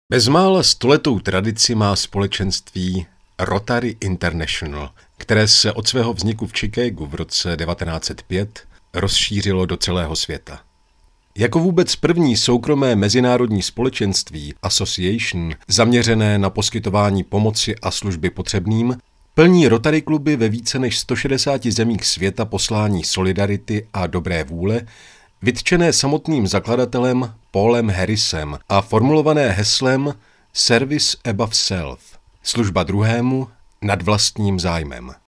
Bezmála stoletou tradici má společenství Rotary International, které se od svého vzniku v Chicagu v roce 1905 rozšířilo do celého světa. Jako vůbec první soukromé mezinárodní společenství Association zaměřené na poskytování pomoci a služby potřebným, plní Rotary kluby ve více než 160 zemích světa poslání solidarity a dobré vůle, vytčené samotným zakladatelem Paulem Harrisem a formulované heslem Service above self, služba druhému nad vlastním zájmem.